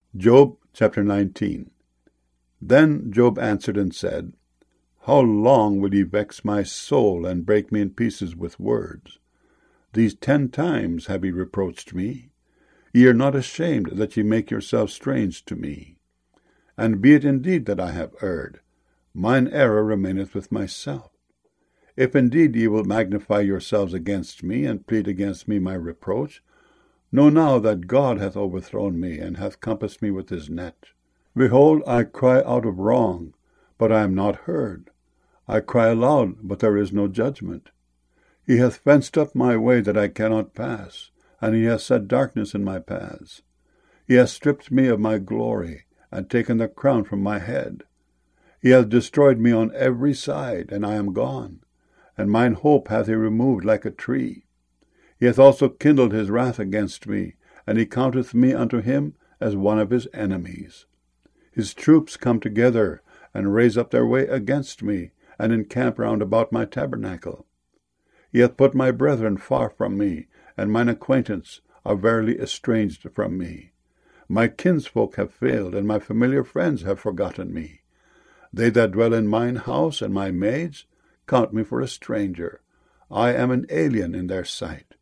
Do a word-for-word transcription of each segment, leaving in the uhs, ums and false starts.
Job chapter nineteen. Then Job answered and said, How long will ye vex my soul, and break me in pieces with words? These ten times have ye reproached me. Ye are not ashamed that ye make yourselves strange to me. And be it indeed that I have erred, mine error remaineth with myself. If indeed ye will magnify yourselves against me, and plead against me my reproach, know now that God hath overthrown me, and hath compassed me with his net. Behold, I cry out of wrong, but I am not heard. I cry aloud, but there is no judgment. He hath fenced up my way that I cannot pass, and he hath set darkness in my paths. He hath stripped me of my glory, and taken the crown from my head. He hath destroyed me on every side, and I am gone, and mine hope hath he removed like a tree. He hath also kindled his wrath against me, and he counteth me unto him as one of his enemies. His troops come together, and raise up their way against me, and encamp round about my tabernacle. He hath put my brethren far from me, and mine acquaintance are verily estranged from me. My kinsfolk have failed, and my familiar friends have forgotten me. They that dwell in mine house, and my maids, count me for a stranger. I am an alien in their sight.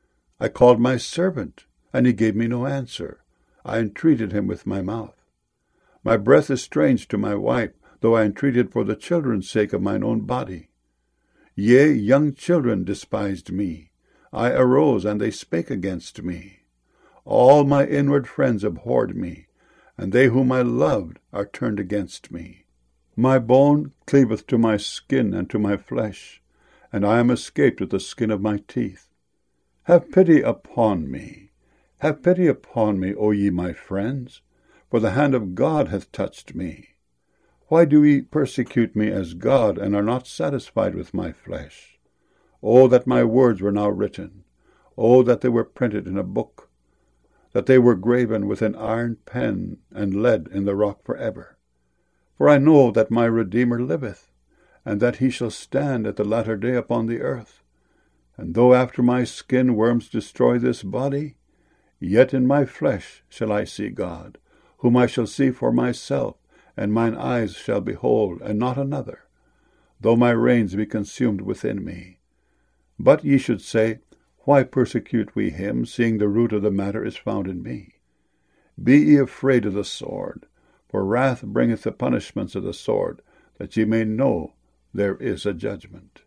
I called my servant, and he gave me no answer. I entreated him with my mouth. My breath is strange to my wife, though I entreated for the children's sake of mine own body. Yea, young children despised me. I arose, and they spake against me. All my inward friends abhorred me, and they whom I loved are turned against me. My bone cleaveth to my skin and to my flesh, and I am escaped with the skin of my teeth. Have pity upon me, have pity upon me, O ye my friends, for the hand of God hath touched me. Why do ye persecute me as God, and are not satisfied with my flesh? O that my words were now written! O that they were printed in a book! That they were graven with an iron pen, and lead in the rock for ever! For I know that my Redeemer liveth, and that he shall stand at the latter day upon the earth. And though after my skin worms destroy this body, yet in my flesh shall I see God, whom I shall see for myself, and mine eyes shall behold, and not another, though my reins be consumed within me. But ye should say, Why persecute we him, seeing the root of the matter is found in me? Be ye afraid of the sword, for wrath bringeth the punishments of the sword, that ye may know there is a judgment.